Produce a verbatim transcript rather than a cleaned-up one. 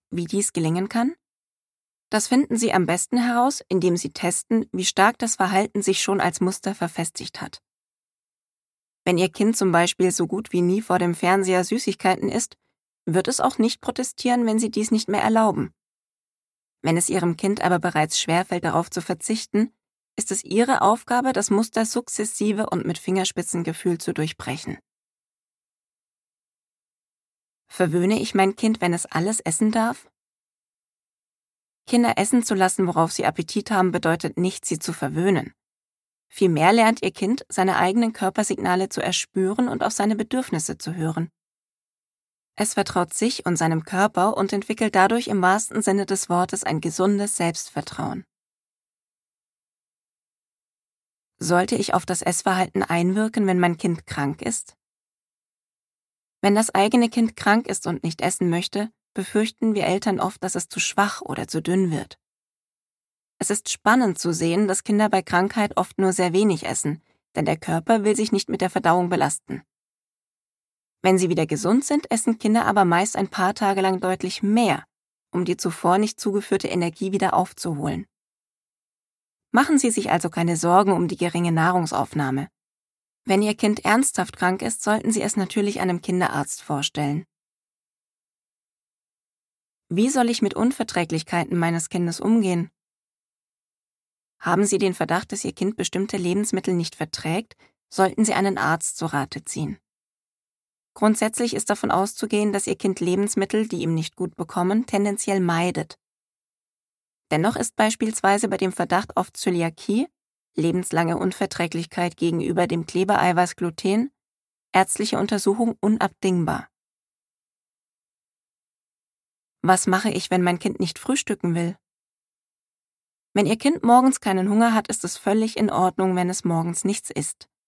Wie dies gelingen kann? Das finden Sie am besten heraus, indem Sie testen, wie stark das Verhalten sich schon als Muster verfestigt hat. Wenn Ihr Kind zum Beispiel so gut wie nie vor dem Fernseher Süßigkeiten isst, wird es auch nicht protestieren, wenn Sie dies nicht mehr erlauben. Wenn es Ihrem Kind aber bereits schwerfällt, darauf zu verzichten, ist es Ihre Aufgabe, das Muster sukzessive und mit Fingerspitzengefühl zu durchbrechen. Verwöhne ich mein Kind, wenn es alles essen darf? Kinder essen zu lassen, worauf sie Appetit haben, bedeutet nicht, sie zu verwöhnen. Vielmehr lernt Ihr Kind, seine eigenen Körpersignale zu erspüren und auf seine Bedürfnisse zu hören. Es vertraut sich und seinem Körper und entwickelt dadurch im wahrsten Sinne des Wortes ein gesundes Selbstvertrauen. Sollte ich auf das Essverhalten einwirken, wenn mein Kind krank ist? Wenn das eigene Kind krank ist und nicht essen möchte, befürchten wir Eltern oft, dass es zu schwach oder zu dünn wird. Es ist spannend zu sehen, dass Kinder bei Krankheit oft nur sehr wenig essen, denn der Körper will sich nicht mit der Verdauung belasten. Wenn sie wieder gesund sind, essen Kinder aber meist ein paar Tage lang deutlich mehr, um die zuvor nicht zugeführte Energie wieder aufzuholen. Machen Sie sich also keine Sorgen um die geringe Nahrungsaufnahme. Wenn Ihr Kind ernsthaft krank ist, sollten Sie es natürlich einem Kinderarzt vorstellen. Wie soll ich mit Unverträglichkeiten meines Kindes umgehen? Haben Sie den Verdacht, dass Ihr Kind bestimmte Lebensmittel nicht verträgt, sollten Sie einen Arzt zu Rate ziehen. Grundsätzlich ist davon auszugehen, dass Ihr Kind Lebensmittel, die ihm nicht gut bekommen, tendenziell meidet. Dennoch ist beispielsweise bei dem Verdacht auf Zöliakie, lebenslange Unverträglichkeit gegenüber dem Klebeeiweiß Gluten, ärztliche Untersuchung unabdingbar. Was mache ich, wenn mein Kind nicht frühstücken will? Wenn Ihr Kind morgens keinen Hunger hat, ist es völlig in Ordnung, wenn es morgens nichts isst.